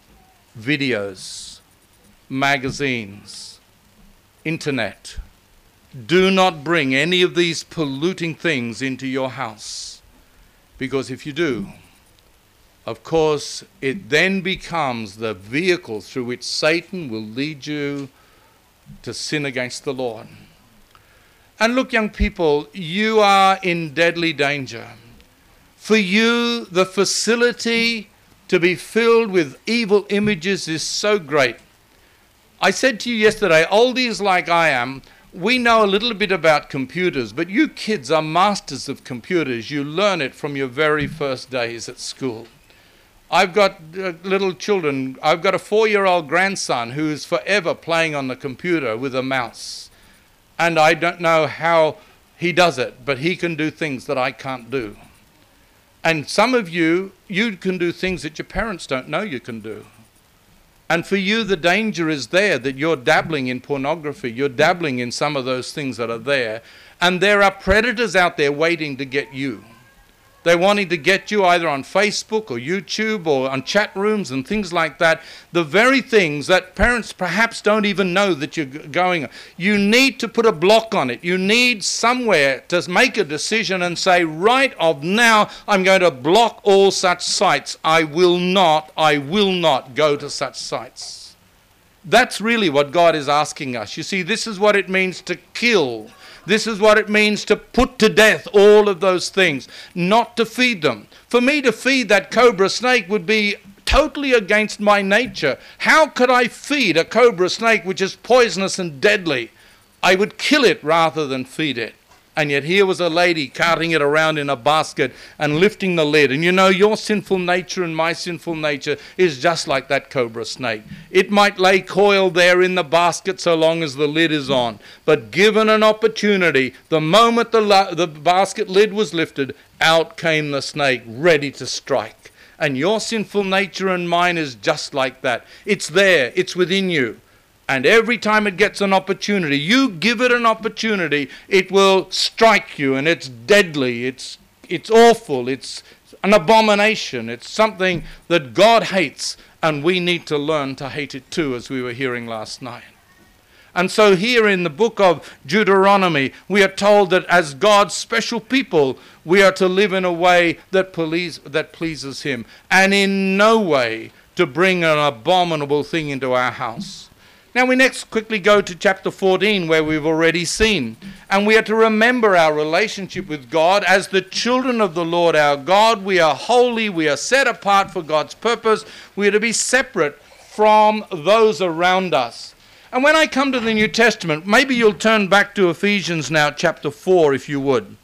videos, magazines, internet. Do not bring any of these polluting things into your house, because if you do, of course, it then becomes the vehicle through which Satan will lead you to sin against the Lord. And look, young people, you are in deadly danger. For you, the facility to be filled with evil images is so great. I said to you yesterday, oldies like I am, we know a little bit about computers, but you kids are masters of computers. You learn it from your very first days at school. I've got uh, little children. I've got a four-year-old grandson who is forever playing on the computer with a mouse. And I don't know how he does it, but he can do things that I can't do. And some of you, you can do things that your parents don't know you can do. And for you, the danger is there that you're dabbling in pornography. You're dabbling in some of those things that are there. And there are predators out there waiting to get you. They're wanting to get you either on Facebook or YouTube or on chat rooms and things like that. The very things that parents perhaps don't even know that you're going on. You need to put a block on it. You need somewhere to make a decision and say, right of now, I'm going to block all such sites. I will not, I will not go to such sites. That's really what God is asking us. You see, this is what it means to kill. This is what it means to put to death all of those things, not to feed them. For me to feed that cobra snake would be totally against my nature. How could I feed a cobra snake which is poisonous and deadly? I would kill it rather than feed it. And yet here was a lady carting it around in a basket and lifting the lid. And you know, your sinful nature and my sinful nature is just like that cobra snake. It might lay coiled there in the basket so long as the lid is on. But given an opportunity, the moment the, la- the basket lid was lifted, out came the snake, ready to strike. And your sinful nature and mine is just like that. It's there. It's within you. And every time it gets an opportunity, you give it an opportunity, it will strike you, and it's deadly, it's it's awful, it's an abomination, it's something that God hates, and we need to learn to hate it too, as we were hearing last night. And so here in the book of Deuteronomy, we are told that as God's special people, we are to live in a way that please, that pleases Him, and in no way to bring an abominable thing into our house. Now we next quickly go to chapter fourteen, where we've already seen. And we are to remember our relationship with God as the children of the Lord our God. We are holy, we are set apart for God's purpose. We are to be separate from those around us. And when I come to the New Testament, maybe you'll turn back to Ephesians now, chapter four, if you would.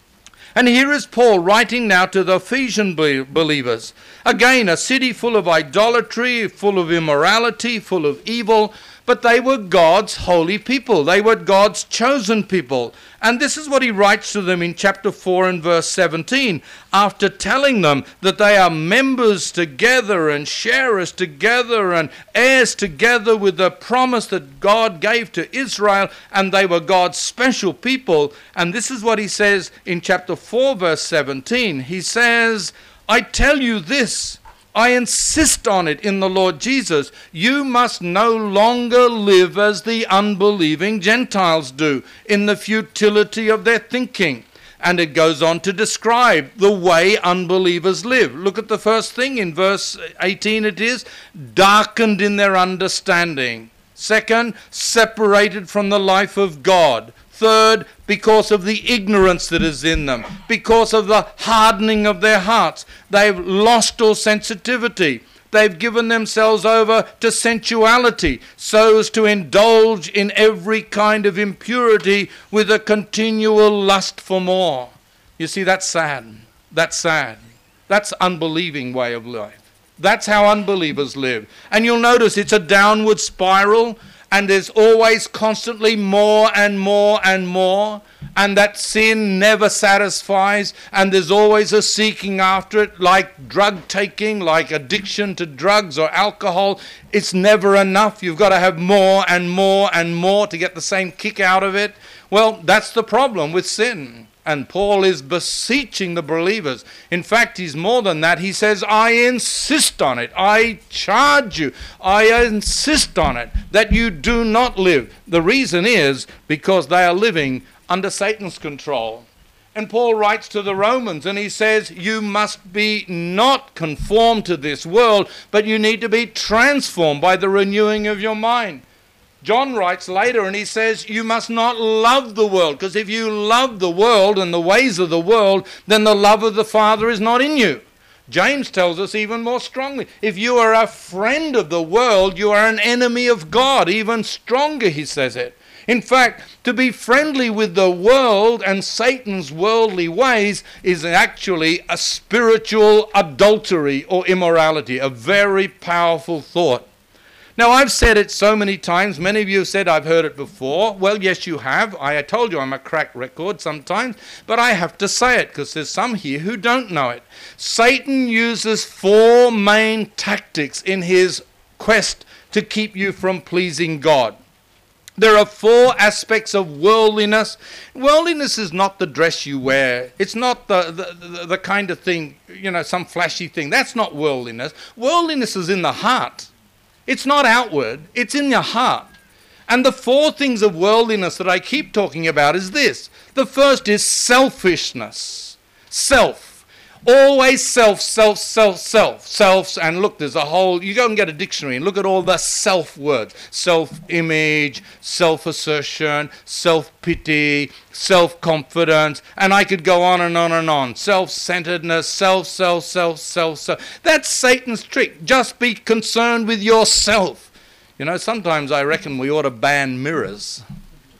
And here is Paul writing now to the Ephesian believers. Again, a city full of idolatry, full of immorality, full of evil. But they were God's holy people. They were God's chosen people. And this is what he writes to them in chapter four and verse seventeen. After telling them that they are members together and sharers together and heirs together with the promise that God gave to Israel, and they were God's special people. And this is what he says in chapter four verse seventeen. He says, I tell you this, I insist on it in the Lord Jesus. You must no longer live as the unbelieving Gentiles do, in the futility of their thinking. And it goes on to describe the way unbelievers live. Look at the first thing in verse eighteen it is, darkened in their understanding. Second, separated from the life of God. Third, because of the ignorance that is in them, because of the hardening of their hearts. They've lost all sensitivity. They've given themselves over to sensuality so as to indulge in every kind of impurity with a continual lust for more. You see, that's sad. That's sad. That's unbelieving way of life. That's how unbelievers live. And you'll notice it's a downward spiral. And there's always constantly more and more and more. And that sin never satisfies. And there's always a seeking after it, like drug taking, like addiction to drugs or alcohol. It's never enough. You've got to have more and more and more to get the same kick out of it. Well, that's the problem with sin. And Paul is beseeching the believers. In fact, he's more than that. He says, I insist on it. I charge you. I insist on it that you do not live. The reason is because they are living under Satan's control. And Paul writes to the Romans and he says, you must be not conformed to this world, but you need to be transformed by the renewing of your mind. John writes later and he says, you must not love the world, because if you love the world and the ways of the world, then the love of the Father is not in you. James tells us even more strongly, if you are a friend of the world, you are an enemy of God. Even stronger, he says it. In fact, to be friendly with the world and Satan's worldly ways is actually a spiritual adultery or immorality, a very powerful thought. Now, I've said it so many times. Many of you have said I've heard it before. Well, yes, you have. I told you I'm a crack record sometimes, but I have to say it because there's some here who don't know it. Satan uses four main tactics in his quest to keep you from pleasing God. There are four aspects of worldliness. Worldliness is not the dress you wear. It's not the, the, the, the kind of thing, you know, some flashy thing. That's not worldliness. Worldliness is in the heart. It's not outward, it's in your heart. And the four things of worldliness that I keep talking about is this. The first is selfishness. Self. Always self, self, self, self. Selves, and look, there's a whole, you go and get a dictionary and look at all the self words. Self-image, self-assertion, self-pity, self-confidence, and I could go on and on and on. Self-centeredness, self, self, self, self, self. That's Satan's trick. Just be concerned with yourself. You know, sometimes I reckon we ought to ban mirrors.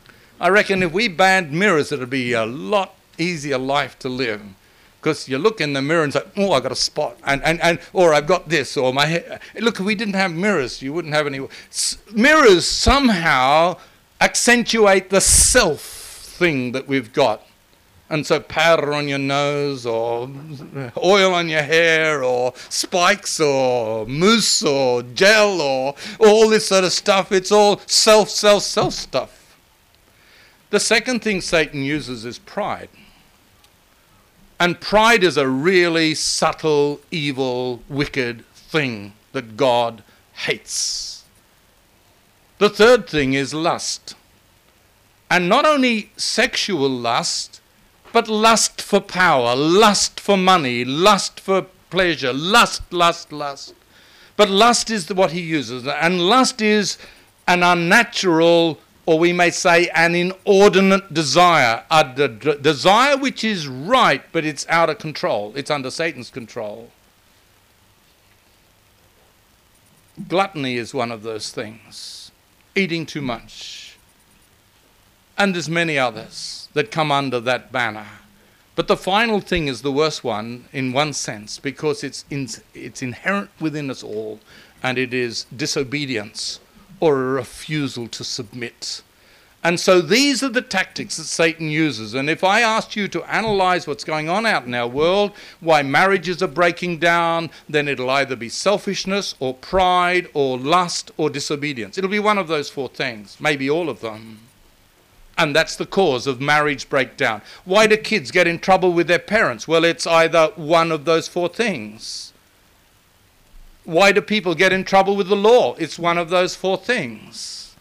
I reckon if we banned mirrors, it would be a lot easier life to live. Because you look in the mirror and say, oh, I got a spot, and, and, and or I've got this, or my hair. Look, if we didn't have mirrors, you wouldn't have any. S- mirrors somehow accentuate the self thing that we've got. And so powder on your nose, or oil on your hair, or spikes, or mousse, or gel, or all this sort of stuff. It's all self, self, self stuff. The second thing Satan uses is pride. And pride is a really subtle, evil, wicked thing that God hates. The third thing is lust. And not only sexual lust, but lust for power, lust for money, lust for pleasure, lust, lust, lust. But lust is what he uses. And lust is an unnatural, or we may say an inordinate desire, a de- de- desire which is right, but it's out of control. It's under Satan's control. Gluttony is one of those things. Eating too much. And there's many others that come under that banner. But the final thing is the worst one in one sense, because it's in, it's inherent within us all, and it is disobedience, or a refusal to submit. And so these are the tactics that Satan uses. And if I asked you to analyze what's going on out in our world, why marriages are breaking down, then it'll either be selfishness or pride or lust or disobedience. It'll be one of those four things, maybe all of them. And that's the cause of marriage breakdown. Why do kids get in trouble with their parents? Well, it's either one of those four things. Why do people get in trouble with the law? It's one of those four things.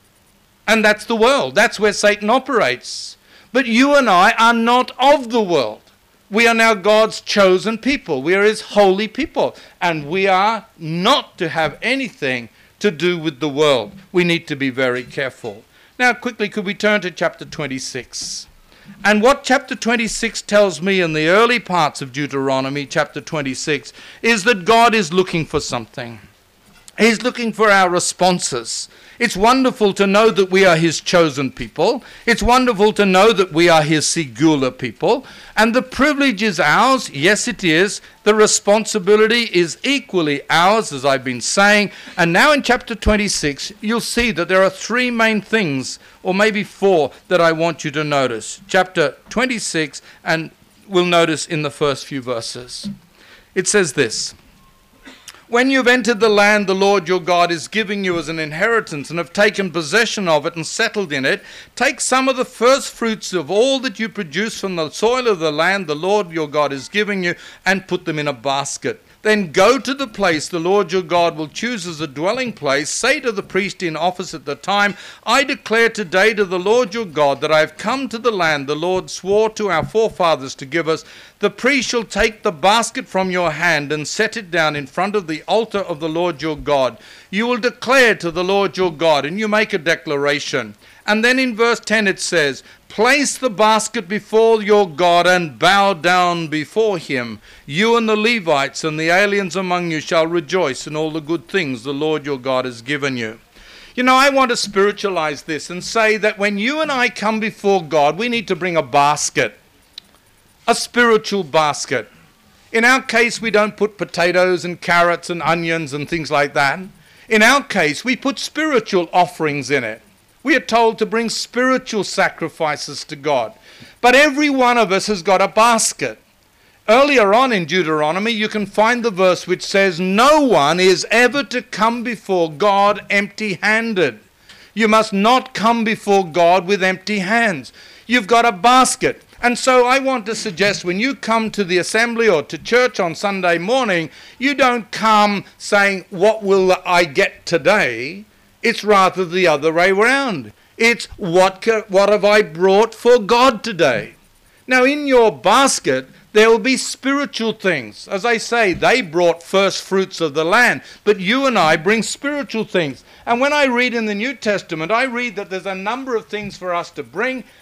And that's the world. That's where Satan operates. But you and I are not of the world. We are now God's chosen people. We are his holy people. And we are not to have anything to do with the world. We need to be very careful. Now, quickly, could we turn to chapter twenty-six? And what chapter twenty-six tells me in the early parts of Deuteronomy, chapter twenty-six, is that God is looking for something. He's looking for our responses. It's wonderful to know that we are his chosen people. It's wonderful to know that we are his singular people. And the privilege is ours. Yes, it is. The responsibility is equally ours, as I've been saying. And now in chapter twenty-six, you'll see that there are three main things, or maybe four, that I want you to notice. Chapter twenty-six, and we'll notice in the first few verses. It says this: when you've entered the land the Lord your God is giving you as an inheritance, and have taken possession of it and settled in it, take some of the first fruits of all that you produce from the soil of the land the Lord your God is giving you, and put them in a basket. Then go to the place the Lord your God will choose as a dwelling place. Say to the priest in office at the time, I declare today to the Lord your God that I have come to the land the Lord swore to our forefathers to give us. The priest shall take the basket from your hand and set it down in front of the altar of the Lord your God. You will declare to the Lord your God, and you make a declaration. And then in verse ten it says, place the basket before your God and bow down before him. You and the Levites and the aliens among you shall rejoice in all the good things the Lord your God has given you. You know, I want to spiritualize this and say that when you and I come before God, we need to bring a basket, a spiritual basket. In our case, we don't put potatoes and carrots and onions and things like that. In our case, we put spiritual offerings in it. We are told to bring spiritual sacrifices to God. But every one of us has got a basket. Earlier on in Deuteronomy, you can find the verse which says, no one is ever to come before God empty-handed. You must not come before God with empty hands. You've got a basket. And so I want to suggest when you come to the assembly or to church on Sunday morning, you don't come saying, what will I get today? It's rather the other way around. It's what, what have I brought for God today? Now in your basket, there will be spiritual things. As I say, they brought first fruits of the land, but you and I bring spiritual things. And when I read in the New Testament, I read that there's a number of things for us to bring,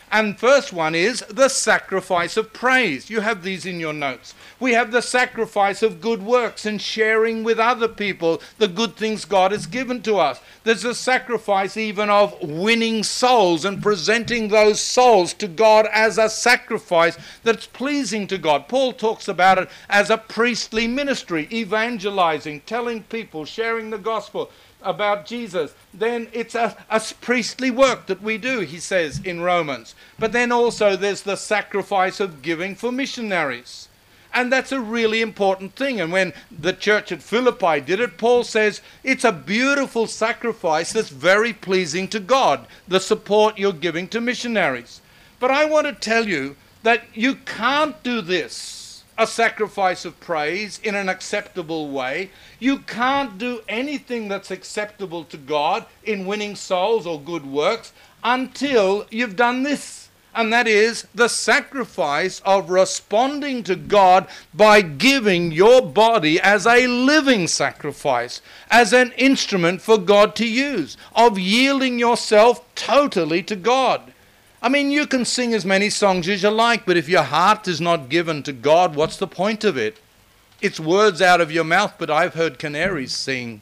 And first one is the sacrifice of praise. You have these in your notes. We have the sacrifice of good works and sharing with other people the good things God has given to us. There's a sacrifice even of winning souls and presenting those souls to God as a sacrifice that's pleasing to God. Paul talks about it as a priestly ministry, evangelizing, telling people, sharing the gospel about Jesus. Then it's a, a priestly work that we do, he says in Romans. But then also there's the sacrifice of giving for missionaries. And that's a really important thing. And when the church at Philippi did it, Paul says it's a beautiful sacrifice that's very pleasing to God, the support you're giving to missionaries. But I want to tell you that you can't do this, a sacrifice of praise, in an acceptable way. You can't do anything that's acceptable to God in winning souls or good works until you've done this. And that is the sacrifice of responding to God by giving your body as a living sacrifice, as an instrument for God to use, of yielding yourself totally to God. I mean, you can sing as many songs as you like, but if your heart is not given to God, what's the point of it? It's words out of your mouth, but I've heard canaries sing.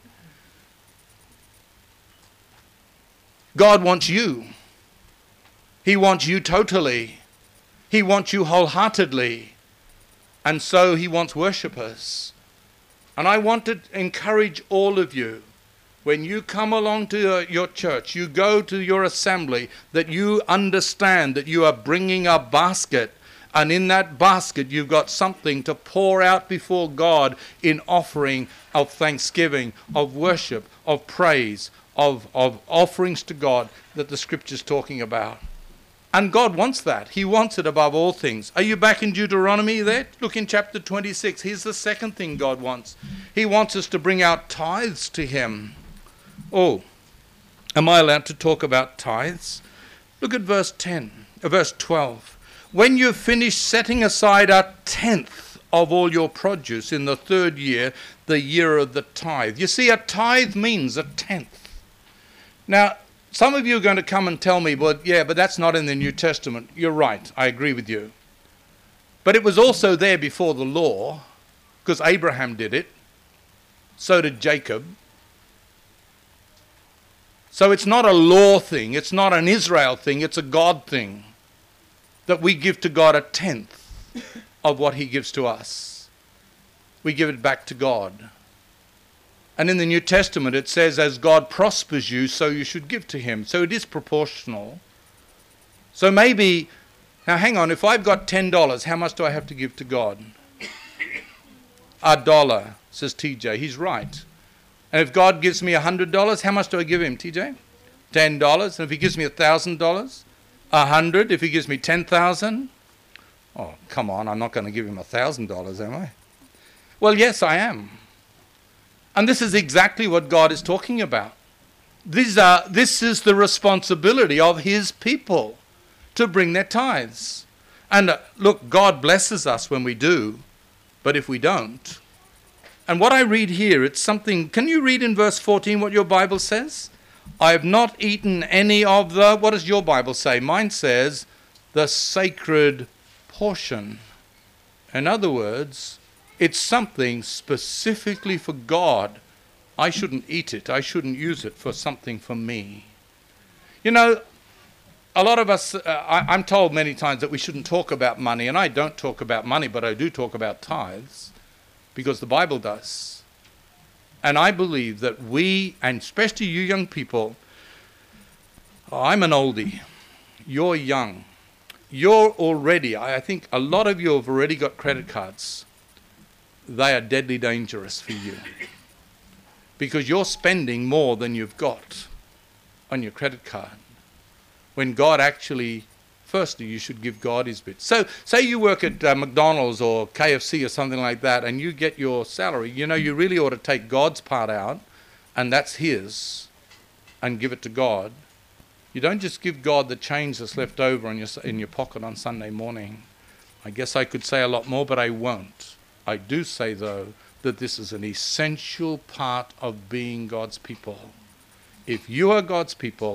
God wants you. He wants you totally. He wants you wholeheartedly. And so he wants worshippers. And I want to encourage all of you, when you come along to your, your church, you go to your assembly, that you understand that you are bringing a basket. And in that basket, you've got something to pour out before God in offering of thanksgiving, of worship, of praise, of, of offerings to God that the Scripture's talking about. And God wants that. He wants it above all things. Are you back in Deuteronomy there? Look in chapter twenty-six. Here's the second thing God wants. He wants us to bring out tithes to him. Oh, am I allowed to talk about tithes? Look at verse ten, uh, verse twelve. When you've finished setting aside a tenth of all your produce in the third year, the year of the tithe. You see, a tithe means a tenth. Now, some of you are going to come and tell me, well, yeah, but that's not in the New Testament. You're right, I agree with you. But it was also there before the law, because Abraham did it. So did Jacob. So it's not a law thing, it's not an Israel thing, it's a God thing. That we give to God a tenth of what he gives to us. We give it back to God. And in the New Testament it says, as God prospers you, so you should give to him. So it is proportional. So maybe, now hang on, if I've got ten dollars, how much do I have to give to God? A dollar, says T J. He's right. And if God gives me one hundred dollars, how much do I give him, T J? ten dollars. And if he gives me one thousand dollars? A hundred. If he gives me ten thousand? Oh, come on, I'm not going to give him a thousand dollars, am I? Well, yes, I am. And this is exactly what God is talking about. These are, this is the responsibility of his people, to bring their tithes. And uh, look, God blesses us when we do, but if we don't. And what I read here, it's something, can you read in verse fourteen what your Bible says? I have not eaten any of the, what does your Bible say? Mine says, the sacred portion. In other words, it's something specifically for God. I shouldn't eat it. I shouldn't use it for something for me. You know, a lot of us, uh, I, I'm told many times that we shouldn't talk about money, and I don't talk about money, but I do talk about tithes, because the Bible does. And I believe that we, and especially you young people, I'm an oldie, you're young, you're already, I think a lot of you have already got credit cards. They are deadly dangerous for you, because you're spending more than you've got on your credit card, when God actually, firstly, you should give God his bit. So say you work at uh, McDonald's or K F C or something like that, and you get your salary. You know, you really ought to take God's part out, and that's his, and give it to God. You don't just give God the change that's left over in your, in your pocket on Sunday morning. I guess I could say a lot more, but I won't. I do say, though, that this is an essential part of being God's people. If you are God's people,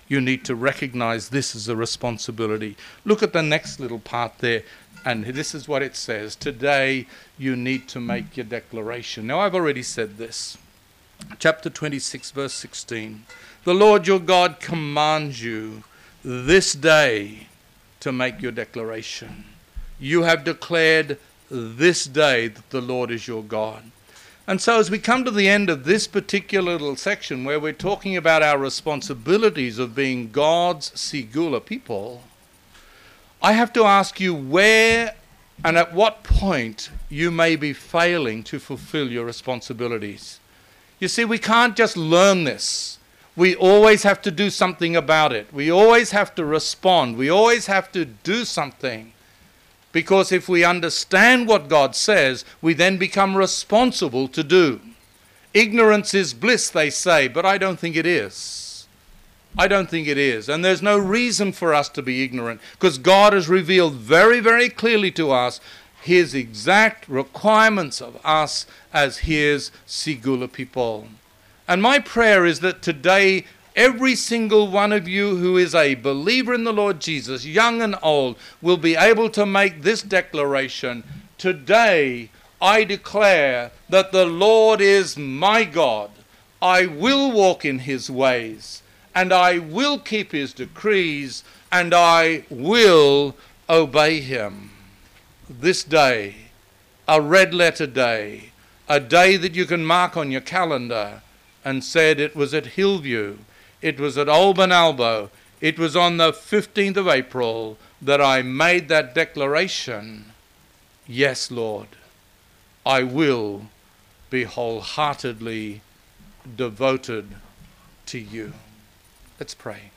you need to recognize this as a responsibility. Look at the next little part there, and this is what it says. Today you need to make your declaration. Now, I've already said this. Chapter twenty-six, verse sixteen. The Lord your God commands you this day to make your declaration. You have declared this day that the Lord is your God. And so as we come to the end of this particular little section where we're talking about our responsibilities of being God's Segula people, I have to ask you where and at what point you may be failing to fulfill your responsibilities. You see, we can't just learn this. We always have to do something about it. We always have to respond. We always have to do something. Because if we understand what God says, we then become responsible to do. Ignorance is bliss, they say, but I don't think it is. I don't think it is. And there's no reason for us to be ignorant, because God has revealed very, very clearly to us His exact requirements of us as His Segula people. And my prayer is that today, every single one of you who is a believer in the Lord Jesus, young and old, will be able to make this declaration. Today, I declare that the Lord is my God. I will walk in His ways, and I will keep His decrees, and I will obey Him. This day, a red letter day, a day that you can mark on your calendar, and said it was at Hillview, it was at Old Benalbo, it was on the fifteenth of April that I made that declaration. Yes, Lord, I will be wholeheartedly devoted to you. Let's pray.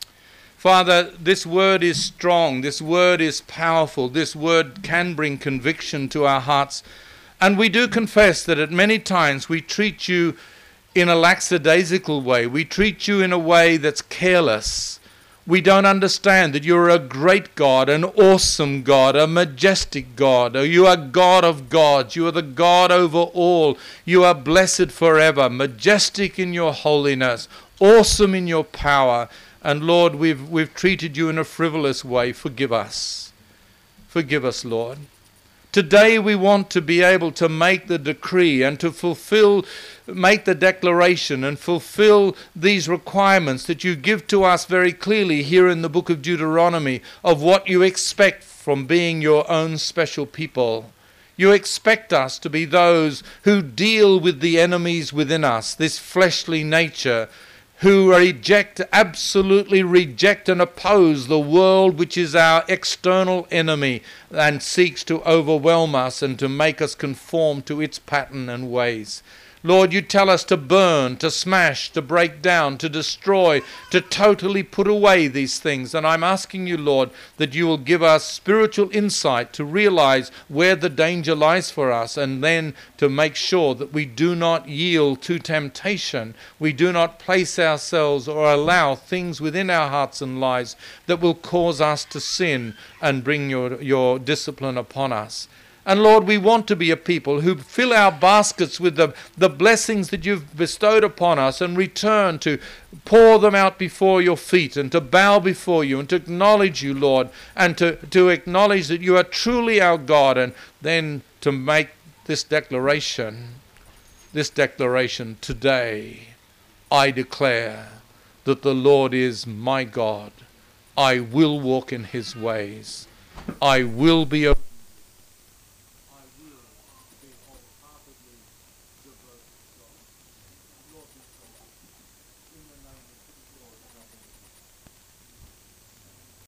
Father, this word is strong, this word is powerful, this word can bring conviction to our hearts. And we do confess that at many times we treat you in a lackadaisical way. We treat you in a way that's careless. We don't understand that you're a great God, an awesome God, a majestic God. You are God of gods. You are the God over all. You are blessed forever, majestic in your holiness, awesome in your power. And Lord, we've, we've treated you in a frivolous way. Forgive us. Forgive us, Lord. Today we want to be able to make the decree and to fulfill, make the declaration and fulfill these requirements that you give to us very clearly here in the book of Deuteronomy of what you expect from being your own special people. You expect us to be those who deal with the enemies within us, this fleshly nature, who reject, absolutely reject and oppose the world which is our external enemy and seeks to overwhelm us and to make us conform to its pattern and ways. Lord, you tell us to burn, to smash, to break down, to destroy, to totally put away these things. And I'm asking you, Lord, that you will give us spiritual insight to realize where the danger lies for us, and then to make sure that we do not yield to temptation. We do not place ourselves or allow things within our hearts and lives that will cause us to sin and bring your, your discipline upon us. And Lord, we want to be a people who fill our baskets with the, the blessings that you've bestowed upon us and return to pour them out before your feet and to bow before you and to acknowledge you, Lord, and to, to acknowledge that you are truly our God, and then to make this declaration, this declaration today. I declare that the Lord is my God. I will walk in his ways. I will be obedient.